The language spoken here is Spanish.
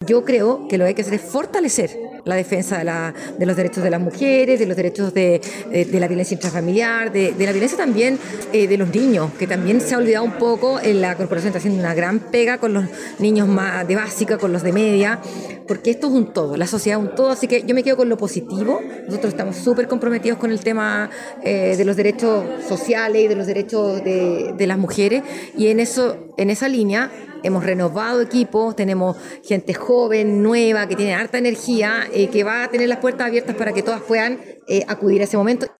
Yo creo que lo que hay que hacer es fortalecer la defensa de los derechos de las mujeres, de los derechos de la violencia intrafamiliar, de la violencia también de los niños, que también se ha olvidado un poco. La corporación está haciendo una gran pega con los niños más de básica, con los de media, porque esto es un todo, la sociedad es un todo, así que yo me quedo con lo positivo. Nosotros estamos súper comprometidos con el tema de los derechos sociales y de los derechos de las mujeres, y en esa línea hemos renovado equipos, tenemos gente joven, nueva, que tiene harta energía, que va a tener las puertas abiertas para que todas puedan acudir a ese momento.